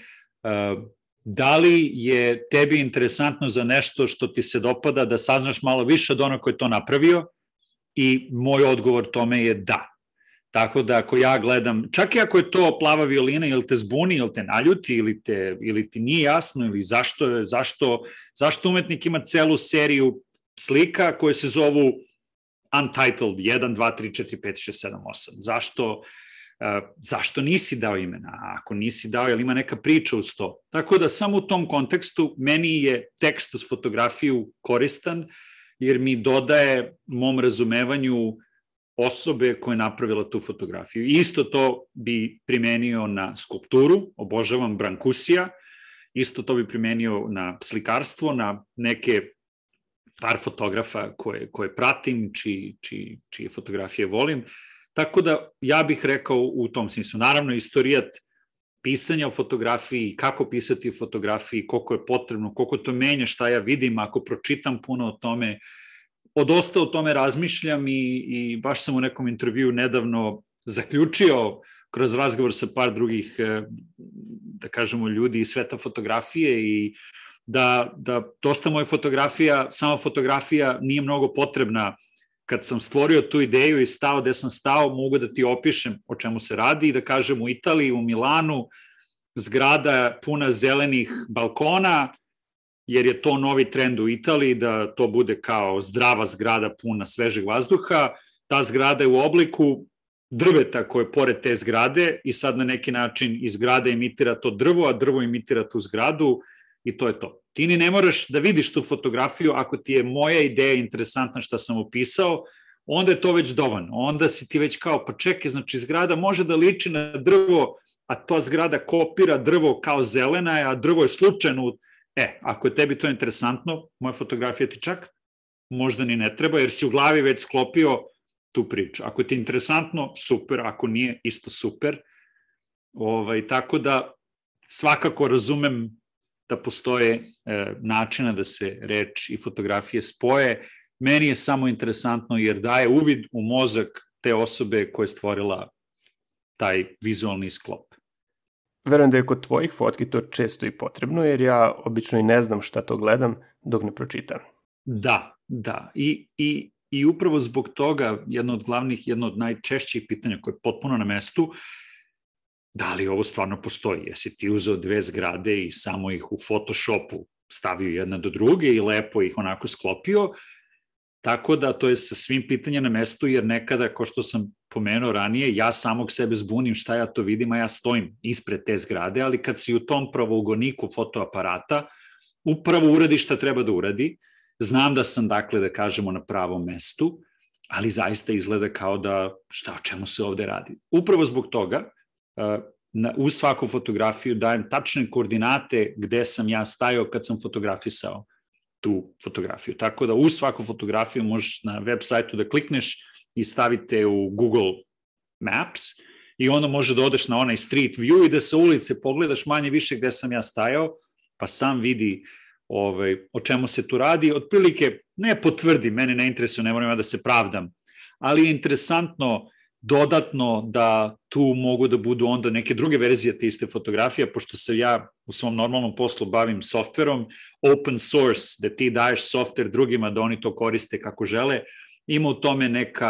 da li je tebi interesantno za nešto što ti se dopada da saznaš malo više od onog koji je to napravio, i moj odgovor tome je da. Tako da ako ja gledam, čak i ako je to plava violina, ili te zbuni, ili te naljuti, ili ti nije jasno, ili zašto umetnik ima celu seriju slika koje se zovu Untitled 1, 2, 3, 4, 5, 6, 7, 8. Zašto nisi dao imena? A ako nisi dao, je li ima neka priča uz to? Tako da samo u tom kontekstu meni je tekst uz fotografiju koristan, jer mi dodaje mom razumevanju osobe koja je napravila tu fotografiju. Isto to bi primenio na skulpturu, obožavam Brankusija, isto to bi primenio na slikarstvo, na neke par fotografa koje pratim, čije fotografije volim. Tako da ja bih rekao u tom smislu. Naravno, istorijat pisanja o fotografiji, kako pisati o fotografiji, koliko je potrebno, koliko to menja šta ja vidim, ako pročitam puno o tome, dosta o tome razmišljam i baš sam u nekom intervjuu nedavno zaključio kroz razgovor sa par drugih, da kažemo, ljudi iz sveta fotografije i da dosta moja fotografija, sama fotografija nije mnogo potrebna. Kad sam stvorio tu ideju i stao gde sam stao, mogu da ti opišem o čemu se radi i da kažem u Italiji, u Milanu, zgrada puna zelenih balkona, jer je to novi trend u Italiji, da to bude kao zdrava zgrada puna svežeg vazduha. Ta zgrada je u obliku drveta koje je pored te zgrade i sad na neki način iz zgrade imitira to drvo, a drvo imitira tu zgradu i to je to. Ti ni ne moraš da vidiš tu fotografiju, ako ti je moja ideja interesantna šta sam opisao, onda je to već dovoljno. Onda si ti već kao, pa čekaj, znači zgrada može da liči na drvo, a ta zgrada kopira drvo kao zelena, a drvo je slučajno. Ako je tebi to interesantno, moja fotografija ti čak možda ni ne treba, jer si u glavi već sklopio tu priču. Ako je ti interesantno, super, ako nije, isto super. Tako da svakako razumem da postoje načina da se reč i fotografije spoje. Meni je samo interesantno jer daje uvid u mozak te osobe koja je stvorila taj vizualni sklop. Verujem da je kod tvojih fotki to često i potrebno, jer ja obično i ne znam šta to gledam dok ne pročitam. Da. I upravo zbog toga jedno od najčešćih pitanja koje je potpuno na mestu, da li ovo stvarno postoji? Jesi ti uzeo 2 zgrade i samo ih u Photoshopu stavio jedna do druge i lepo ih onako sklopio? Tako da to je sa svim pitanja na mestu, jer nekada, kao što sam pomenuo ranije, ja samog sebe zbunim šta ja to vidim, a ja stojim ispred te zgrade, ali kad si u tom pravougoniku fotoaparata, upravo uradi šta treba da uradi. Znam da sam, dakle, da kažemo, na pravom mestu, ali zaista izgleda kao da šta, o čemu se ovde radi. Upravo zbog toga, u svaku fotografiju dajem tačne koordinate gde sam ja stajao kad sam fotografisao tu fotografiju. Tako da u svaku fotografiju možeš na web sajtu da klikneš i stavite u Google Maps i onda može da odeš na onaj street view i da sa ulice pogledaš manje više gde sam ja stajao, pa sam vidi o čemu se tu radi. Otprilike ne potvrdi, mene ne interesuje, ne moram ja da se pravdam, ali je interesantno dodatno da tu mogu da budu onda neke druge verzije te iste fotografije, pošto se ja u svom normalnom poslu bavim softverom, open source, da ti daješ softver drugima da oni to koriste kako žele. ima u tome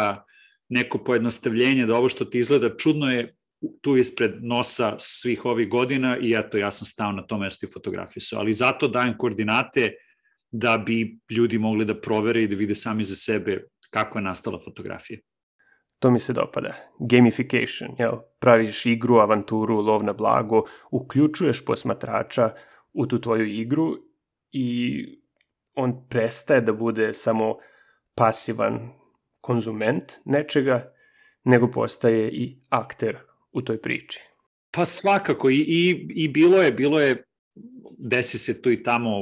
neko pojednostavljenje da ovo što ti izgleda čudno je tu ispred nosa svih ovih godina i eto, ja sam stao na to mesto i fotografisao. Ali zato dajem koordinate da bi ljudi mogli da provere i da vide sami za sebe kako je nastala fotografija. To mi se dopada. Gamification, jel? Praviš igru, avanturu, lov na blago, uključuješ posmatrača u tu tvoju igru i on prestaje da bude samo pasivan konzument nečega, nego postaje i akter u toj priči. Pa svakako i bilo je desi se tu i tamo,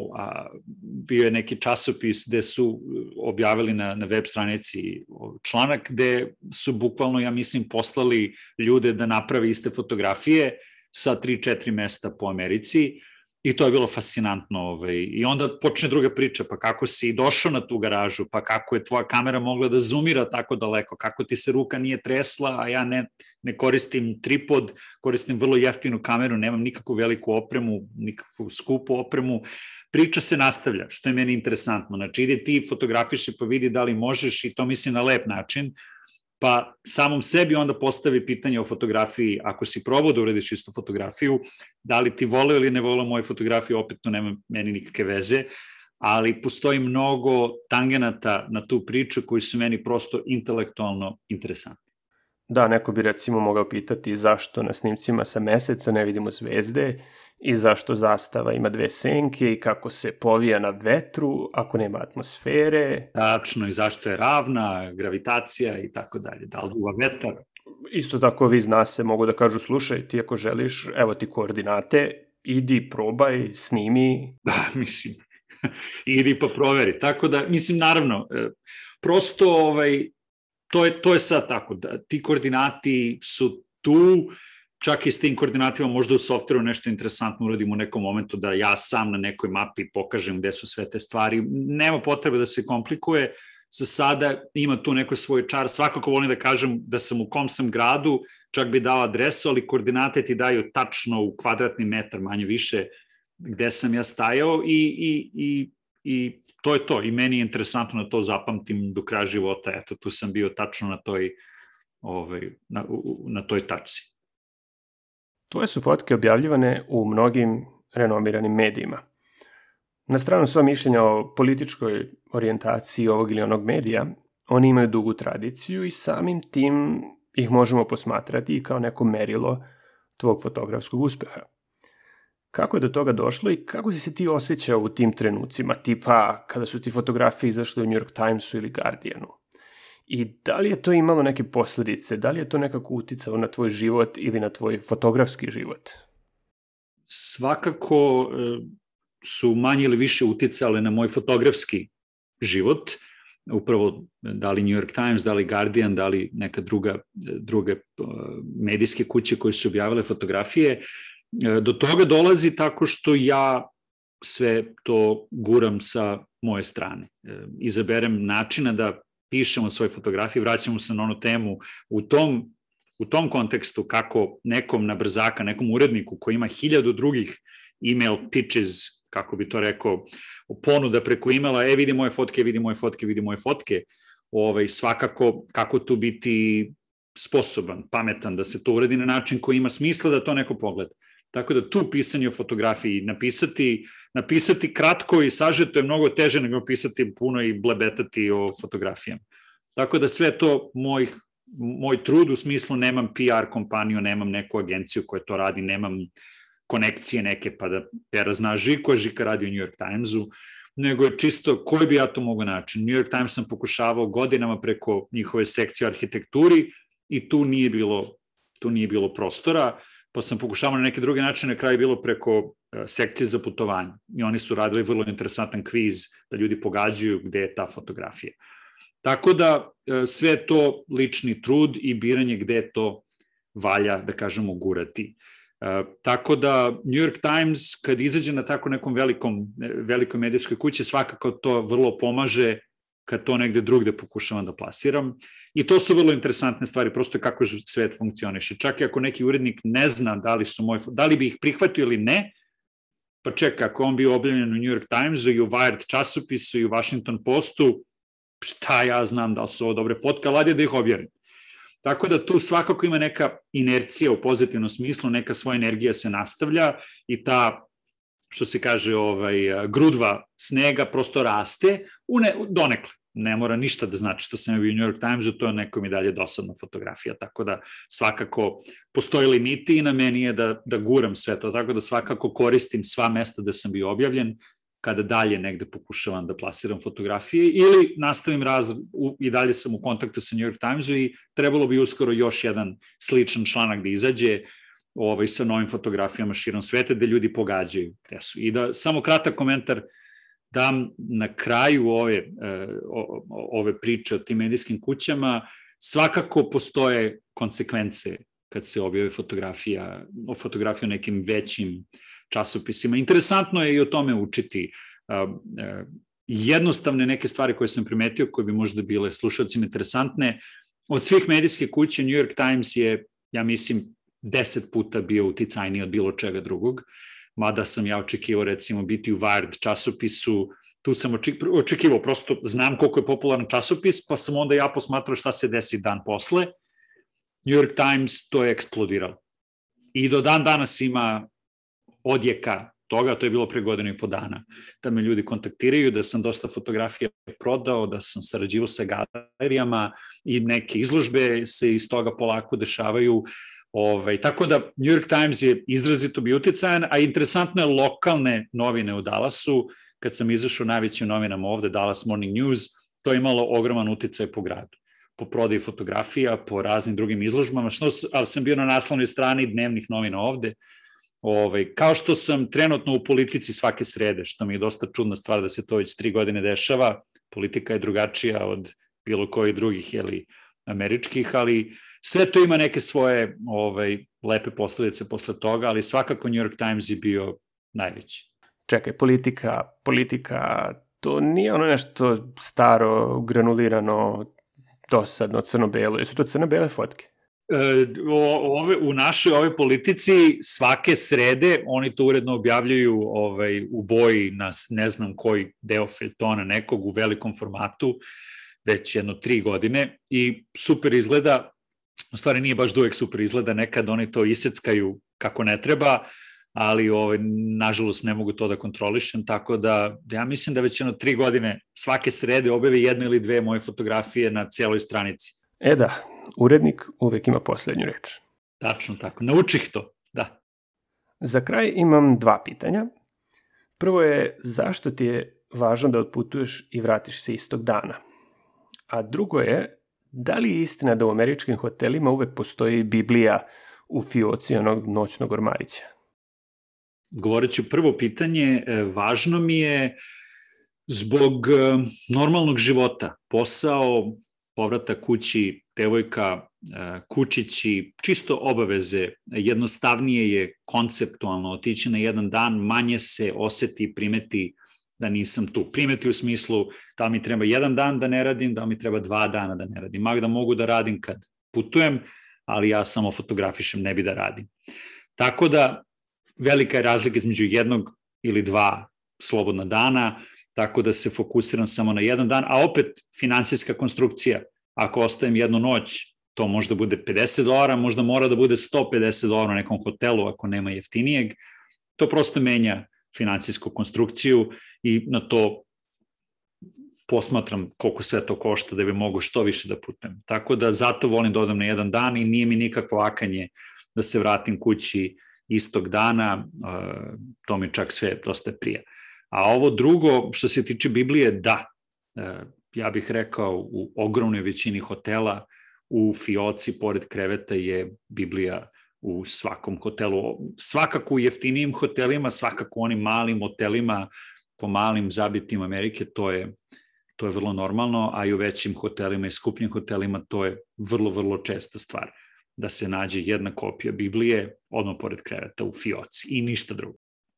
bio je neki časopis gde su objavili na web stranici članak gde su bukvalno, ja mislim, poslali ljude da naprave iste fotografije sa 3-4 mesta po Americi i to je bilo fascinantno. I onda počne druga priča, pa kako si došao na tu garažu, pa kako je tvoja kamera mogla da zoomira tako daleko, kako ti se ruka nije tresla, a ja ne koristim tripod, koristim vrlo jeftinu kameru, nemam nikakvu veliku opremu, nikakvu skupu opremu. Priča se nastavlja, što je meni interesantno. Znači, ide ti fotografiši pa vidi da li možeš i to mislim na lep način, pa samom sebi onda postavi pitanje o fotografiji, ako si probao da uradiš istu fotografiju, da li ti voleo ili ne voleo moju fotografiju, opet to nema meni nikakve veze, ali postoji mnogo tangenata na tu priču koji su meni prosto intelektualno interesantni. Da, neko bi recimo mogao pitati zašto na snimcima sa Meseca ne vidimo zvezde i zašto zastava ima 2 senke i kako se povija na vetru ako nema atmosfere. Tačno, i zašto je ravna, gravitacija i tako dalje, da li duva vetar. Isto tako vi zna se mogu da kažu, slušaj, ti ako želiš, evo ti koordinate, idi, probaj, snimi. Da, mislim, idi pa proveri. Tako da, mislim, naravno, prosto to je sad tako, da ti koordinati su tu, čak i s tim koordinatima možda u softveru nešto interesantno uradim u nekom momentu da ja sam na nekoj mapi pokažem gde su sve te stvari. Nema potrebe da se komplikuje, za sada ima tu neko svoj čar. Svakako volim da kažem da sam u kom sam gradu, čak bi dao adresu, ali koordinate ti daju tačno u kvadratni metar, manje više, gde sam ja stajao i to je to. I meni je interesantno da to zapamtim do kraja života. Eto, tu sam bio tačno na toj tačci. Tvoje su fotke objavljivane u mnogim renomiranim medijima. Na stranu sva mišljenja o političkoj orijentaciji ovog ili onog medija, oni imaju dugu tradiciju i samim tim ih možemo posmatrati i kao neko merilo tvog fotografskog uspeha. Kako je do toga došlo i kako si se ti osjećao u tim trenucima, tipa kada su ti fotografije izašle u New York Timesu ili Guardianu? I da li je to imalo neke posledice? Da li je to nekako uticalo na tvoj život ili na tvoj fotografski život? Svakako su manje ili više uticale na moj fotografski život. Upravo da li New York Times, da li Guardian, da li neka druge medijske kuće koje su objavile fotografije. Do toga dolazi tako što ja sve to guram sa moje strane. Izaberem načina da pišemo svoje fotografije, vraćamo se na onu temu u tom kontekstu kako nekom na brzaka, nekom uredniku koji ima 1000 drugih email pitches, kako bi to rekao, ponuda preko emaila, vidi moje fotke, vidi moje fotke, vidi moje fotke, svakako kako tu biti sposoban, pametan, da se to uredi na način koji ima smisla da to neko pogleda. Tako da tu pisanje o fotografiji, napisati kratko i sažeto je mnogo teže nego pisati puno i blebetati o fotografijama. Tako da sve to moj trud u smislu nemam PR kompaniju, nemam neku agenciju koja to radi, nemam konekcije neke pa da Pera zna Žika radi u New York Timesu, nego je čisto koji bi ja to mogo način. New York Times sam pokušavao godinama preko njihove sekcije o arhitekturi i tu nije bilo prostora, pa sam pokušavao na neke druge načine, na kraju bilo preko sekcije za putovanje. I oni su radili vrlo interesantan kviz da ljudi pogađaju gde je ta fotografija. Tako da sve to lični trud i biranje gde to valja, da kažemo, gurati. Tako da New York Times, kad izađe na tako nekom velikoj medijskoj kući, svakako to vrlo pomaže kad to negde drugde pokušavam da plasiram. I to su vrlo interesantne stvari, prosto kako svet funkcioniše. Čak i ako neki urednik ne zna da li bi ih prihvatio ili ne, pa čeka, ako on bio objavljen u New York Timesu i u Wired časopisu i u Washington Postu, šta ja znam da li su ovo dobre fotke, ali da ih objavim. Tako da tu svakako ima neka inercija u pozitivnom smislu, neka svoja energija se nastavlja i ta, što se kaže, grudva snega prosto raste donekle. Ne mora ništa da znači što sam bio u New York Timesu, to je nekom i dalje dosadna fotografija, tako da svakako postoji limiti i na meni je da guram sve to, tako da svakako koristim sva mesta da sam bio objavljen, kada dalje negde pokušavam da plasiram fotografije ili nastavim i dalje sam u kontaktu sa New York Timesu i trebalo bi uskoro još jedan sličan članak da izađe sa novim fotografijama širom sveta gde ljudi pogađaju gde su. I da samo kratak komentar dam na kraju ove priče o tim medijskim kućama, svakako postoje konsekvence kad se objave fotografija o nekim većim časopisima. Interesantno je i o tome učiti. Jednostavne neke stvari koje sam primetio, koje bi možda bile slušalcima interesantne, od svih medijske kuće New York Times je, ja mislim, 10 puta bio uticajniji od bilo čega drugog, mada sam ja očekivao recimo biti u Wired časopisu, tu sam očekivao, prosto znam koliko je popularan časopis, pa sam onda ja posmatrao šta se desi dan posle. New York Times to je eksplodiralo. I do dan danas ima odjeka toga, to je bilo pre godinu i po dana, da me ljudi kontaktiraju, da sam dosta fotografija prodao, da sam sarađivao sa galerijama i neke izložbe se iz toga polako dešavaju. Tako da New York Times je izrazito bio uticajan, a interesantno je lokalne novine u Dallasu, kad sam izašao najvećim novinama ovde, Dallas Morning News, to je imalo ogroman uticaj po gradu, po prodaji fotografija, po raznim drugim izložbama, ali sam bio na naslovnoj strani dnevnih novina ovde, kao što sam trenutno u politici svake srede, što mi je dosta čudna stvar da se to već 3 godine dešava, politika je drugačija od bilo kojih drugih, američkih, ali sve to ima neke svoje lepe posledice posle toga, ali svakako New York Times je bio najveći. Čekaj, politika, to nije ono nešto staro, granulirano, dosadno, crno-belo. Jesu to crno-bele fotke? U našoj ovoj politici svake srede oni to uredno objavljuju u boji na ne znam koji deo feljtona nekog u velikom formatu, već 3 godine i super izgleda, u stvari nije baš uvek super izgleda, nekad oni to iseckaju kako ne treba, ali nažalost ne mogu to da kontrolišem, tako da ja mislim da već 3 godine svake srede objave 1 ili 2 moje fotografije na celoj stranici. Da, urednik uvek ima poslednju reč. Tačno tako, naučih to, da. Za kraj imam 2 pitanja. Prvo je, zašto ti je važno da otputuješ i vratiš se istog dana? A drugo je, da li je istina da u američkim hotelima uvek postoji Biblija u fioci onog noćnog ormarića? Govorit ću prvo pitanje, važno mi je zbog normalnog života, posao, povratak kući, devojka, kučići, čisto obaveze, jednostavnije je konceptualno otići na jedan dan, manje se oseti i primeti da nisam tu. Primeti u smislu da li mi treba 1 dan da ne radim, da li mi treba 2 dana da ne radim. Magda mogu da radim kad putujem, ali ja samo fotografišem, ne bi da radim. Tako da velika je razlika između 1 ili 2 slobodna dana, tako da se fokusiram samo na 1 dan, a opet finansijska konstrukcija. Ako ostajem 1 noć, to možda bude $50, možda mora da bude $150 u nekom hotelu ako nema jeftinijeg. To prosto menja finansijsku konstrukciju i na to posmatram koliko sve to košta da bi mogu što više da putujem. Tako da zato volim da odem na 1 dan i nije mi nikakvo vakanje da se vratim kući istog dana, to mi čak sve dosta prija. A ovo drugo, što se tiče Biblije, da, ja bih rekao u ogromnoj većini hotela, u fioci pored kreveta je Biblija u svakom hotelu. Svakako u jeftinijim hotelima, svakako u onim malim hotelima, po malim zabitim Amerike, to je vrlo normalno, a i u većim hotelima i skupljim hotelima to je vrlo, vrlo česta stvar, da se nađe 1 kopija Biblije odmah pored kreveta u fioci i ništa drugo.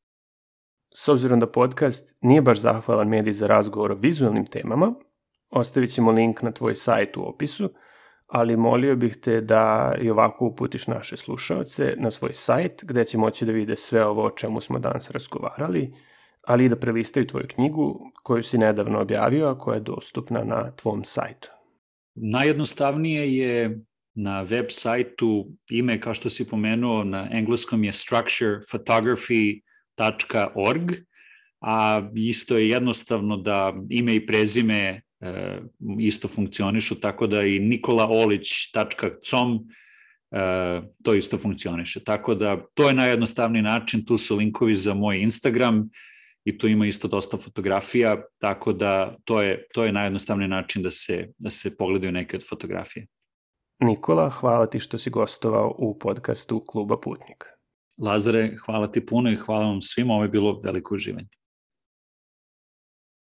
S obzirom da podcast nije baš zahvalan medij za razgovor o vizualnim temama, ostavit ćemo link na tvoj sajt u opisu, ali molio bih te da i ovako uputiš naše slušaoce na svoj sajt gde će moći da vide sve ovo o čemu smo danas razgovarali, ali i da prelistaju tvoju knjigu koju si nedavno objavio, a koja je dostupna na tvom sajtu. Najjednostavnije je na web sajtu, ime kao što si pomenuo, na engleskom je structurephotography.org, a isto je jednostavno da ime i prezime isto funkcionišu, tako da i nikolaolić.com to isto funkcioniše. Tako da to je najjednostavniji način, tu su linkovi za moj Instagram i tu ima isto dosta fotografija, tako da to je najjednostavniji način da se pogledaju neke od fotografije. Nikola, hvala ti što si gostovao u podcastu Kluba Putnik. Lazare, hvala ti puno i hvala vam svima, ovo je bilo veliko uživanje.